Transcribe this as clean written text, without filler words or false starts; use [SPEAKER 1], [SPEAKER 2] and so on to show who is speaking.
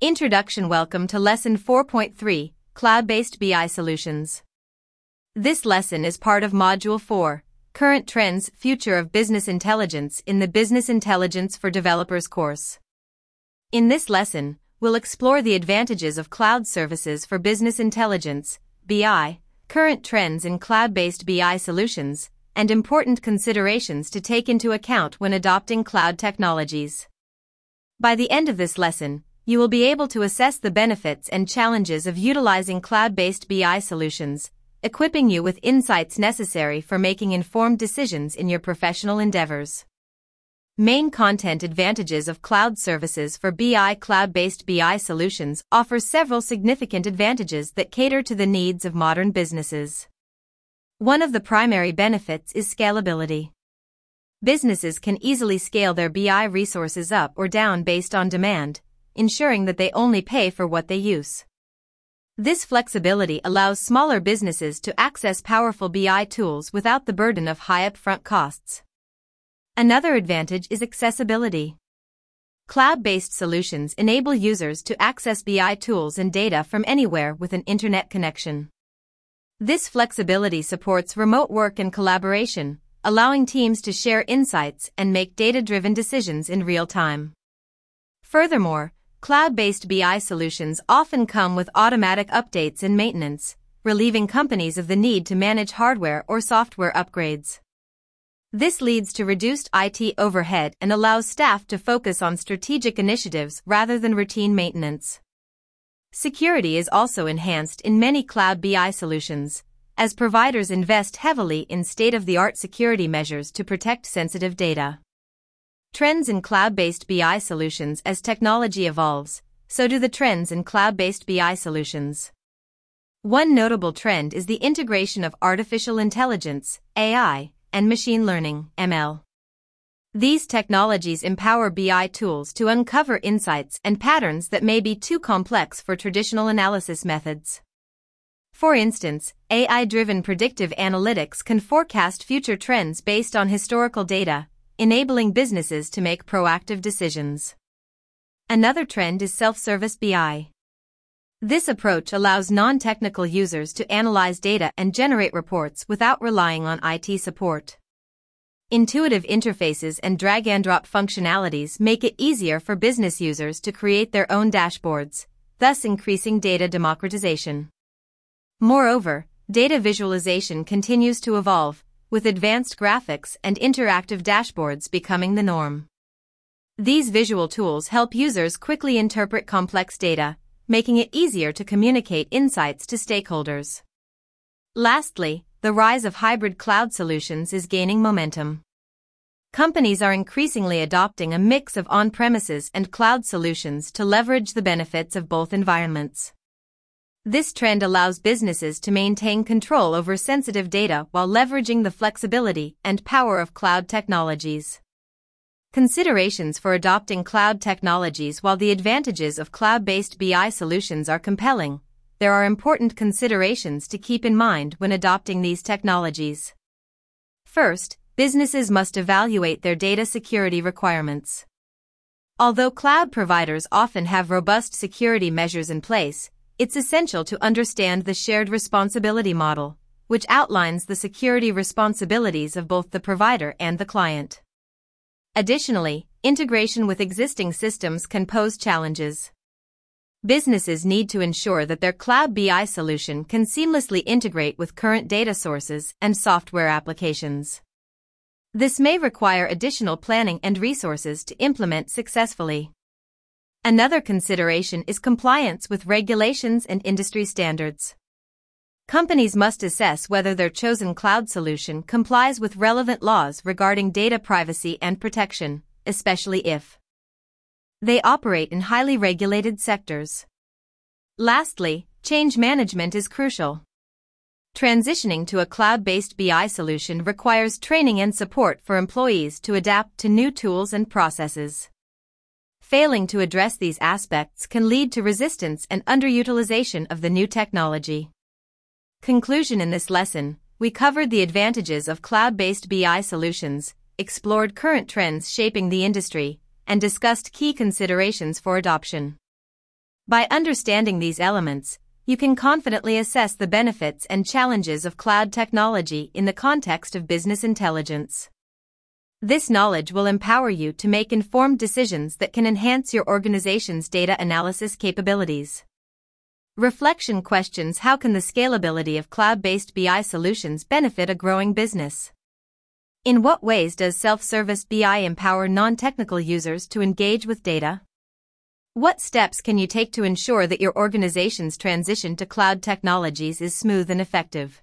[SPEAKER 1] Introduction. Welcome to Lesson 4.3, Cloud-Based BI Solutions. This lesson is part of Module 4, Current Trends, Future of Business Intelligence in the Business Intelligence for Developers course. In this lesson, we'll explore the advantages of cloud services for business intelligence, BI, current trends in cloud-based BI solutions, and important considerations to take into account when adopting cloud technologies. By the end of this lesson, you will be able to assess the benefits and challenges of utilizing cloud-based BI solutions, equipping you with insights necessary for making informed decisions in your professional endeavors. Main content advantages of cloud services for BI. Cloud-based BI solutions offer several significant advantages that cater to the needs of modern businesses. One of the primary benefits is scalability. Businesses can easily scale their BI resources up or down based on demand, ensuring that they only pay for what they use. This flexibility allows smaller businesses to access powerful BI tools without the burden of high upfront costs. Another advantage is accessibility. Cloud-based solutions enable users to access BI tools and data from anywhere with an internet connection. This flexibility supports remote work and collaboration, allowing teams to share insights and make data-driven decisions in real time. Furthermore, cloud-based BI solutions often come with automatic updates and maintenance, relieving companies of the need to manage hardware or software upgrades. This leads to reduced IT overhead and allows staff to focus on strategic initiatives rather than routine maintenance. Security is also enhanced in many cloud BI solutions, as providers invest heavily in state-of-the-art security measures to protect sensitive data. Trends in cloud-based BI solutions. As technology evolves, so do the trends in cloud-based BI solutions. One notable trend is the integration of artificial intelligence, AI, and machine learning, ML. These technologies empower BI tools to uncover insights and patterns that may be too complex for traditional analysis methods. For instance, AI-driven predictive analytics can forecast future trends based on historical data, enabling businesses to make proactive decisions. Another trend is self-service BI. This approach allows non-technical users to analyze data and generate reports without relying on IT support. Intuitive interfaces and drag-and-drop functionalities make it easier for business users to create their own dashboards, thus increasing data democratization. Moreover, data visualization continues to evolve, with advanced graphics and interactive dashboards becoming the norm. These visual tools help users quickly interpret complex data, making it easier to communicate insights to stakeholders. Lastly, the rise of hybrid cloud solutions is gaining momentum. Companies are increasingly adopting a mix of on-premises and cloud solutions to leverage the benefits of both environments. This trend allows businesses to maintain control over sensitive data while leveraging the flexibility and power of cloud technologies. Considerations for adopting cloud technologies. While the advantages of cloud-based BI solutions are compelling, there are important considerations to keep in mind when adopting these technologies. First, businesses must evaluate their data security requirements. Although cloud providers often have robust security measures in place, it's essential to understand the shared responsibility model, which outlines the security responsibilities of both the provider and the client. Additionally, integration with existing systems can pose challenges. Businesses need to ensure that their cloud BI solution can seamlessly integrate with current data sources and software applications. This may require additional planning and resources to implement successfully. Another consideration is compliance with regulations and industry standards. Companies must assess whether their chosen cloud solution complies with relevant laws regarding data privacy and protection, especially if they operate in highly regulated sectors. Lastly, change management is crucial. Transitioning to a cloud-based BI solution requires training and support for employees to adapt to new tools and processes. Failing to address these aspects can lead to resistance and underutilization of the new technology. Conclusion. In this lesson, we covered the advantages of cloud-based BI solutions, explored current trends shaping the industry, and discussed key considerations for adoption. By understanding these elements, you can confidently assess the benefits and challenges of cloud technology in the context of business intelligence. This knowledge will empower you to make informed decisions that can enhance your organization's data analysis capabilities. Reflection questions: how can the scalability of cloud-based BI solutions benefit a growing business? In what ways does self-service BI empower non-technical users to engage with data? What steps can you take to ensure that your organization's transition to cloud technologies is smooth and effective?